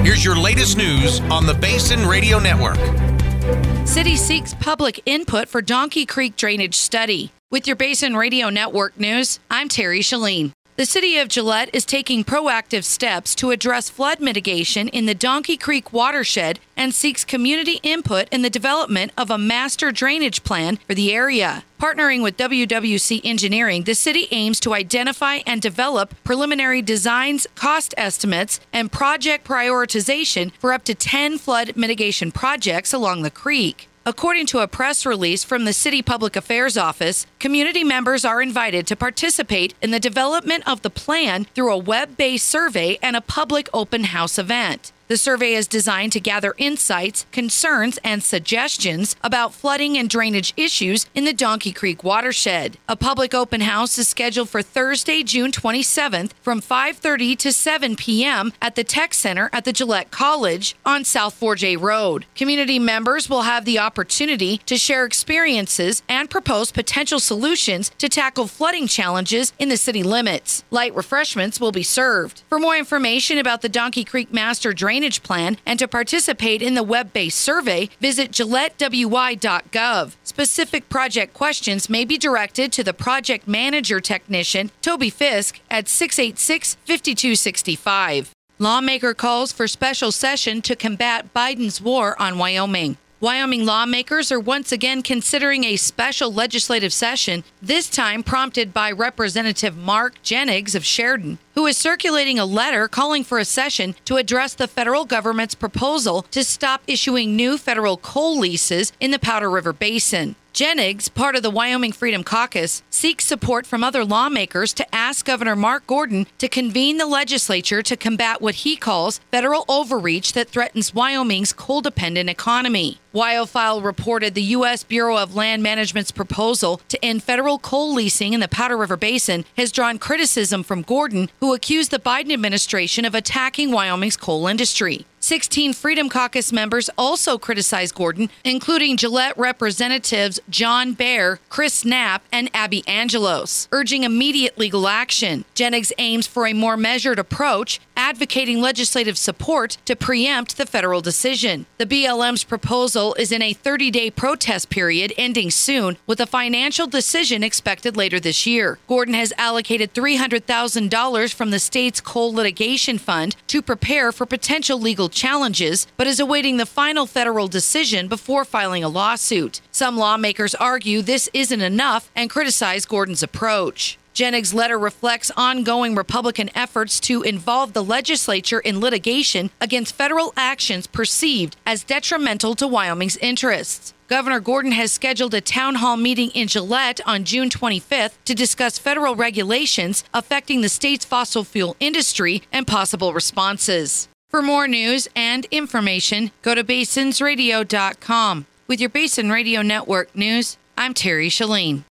Here's your latest news on the Basin Radio Network. City seeks public input for Donkey Creek drainage study. With your Basin Radio Network news, I'm Terry Shalene. The City of Gillette is taking proactive steps to address flood mitigation in the Donkey Creek watershed and seeks community input in the development of a master drainage plan for the area. Partnering with WWC Engineering, the city aims to identify and develop preliminary designs, cost estimates, and project prioritization for up to 10 flood mitigation projects along the creek. According to a press release from the City Public Affairs Office, community members are invited to participate in the development of the plan through a web-based survey and a public open house event. The survey is designed to gather insights, concerns, and suggestions about flooding and drainage issues in the Donkey Creek watershed. A public open house is scheduled for Thursday, June 27th from 5:30 to 7 p.m. at the Tech Center at the Gillette College on South 4J Road. Community members will have the opportunity to share experiences and propose potential solutions to tackle flooding challenges in the city limits. Light refreshments will be served. For more information about the Donkey Creek Master Drainage Plan and to participate in the web-based survey, visit GilletteWY.gov. Specific project questions may be directed to the project manager technician, Toby Fisk, at 686-5265. Lawmaker calls for special session to combat Biden's war on Wyoming. Wyoming lawmakers are once again considering a special legislative session, this time prompted by Representative Mark Jennings of Sheridan, who is circulating a letter calling for a session to address the federal government's proposal to stop issuing new federal coal leases in the Powder River Basin. Jennings, part of the Wyoming Freedom Caucus, seeks support from other lawmakers to ask Governor Mark Gordon to convene the legislature to combat what he calls federal overreach that threatens Wyoming's coal-dependent economy. WyoFile reported the U.S. Bureau of Land Management's proposal to end federal coal leasing in the Powder River Basin has drawn criticism from Gordon, who accused the Biden administration of attacking Wyoming's coal industry. 16 Freedom Caucus members also criticized Gordon, including Gillette Representatives John Baer, Chris Knapp, and Abby Angelos, urging immediate legal action. Jennings aims for a more measured approach, advocating legislative support to preempt the federal decision. The BLM's proposal is in a 30-day protest period ending soon, with a financial decision expected later this year. Gordon has allocated $300,000 from the state's coal litigation fund to prepare for potential legal challenges, but is awaiting the final federal decision before filing a lawsuit. Some lawmakers argue this isn't enough and criticize Gordon's approach. Jennings' letter reflects ongoing Republican efforts to involve the legislature in litigation against federal actions perceived as detrimental to Wyoming's interests. Governor Gordon has scheduled a town hall meeting in Gillette on June 25th to discuss federal regulations affecting the state's fossil fuel industry and possible responses. For more news and information, go to basinsradio.com. With your Basin Radio Network news, I'm Terry Shalene.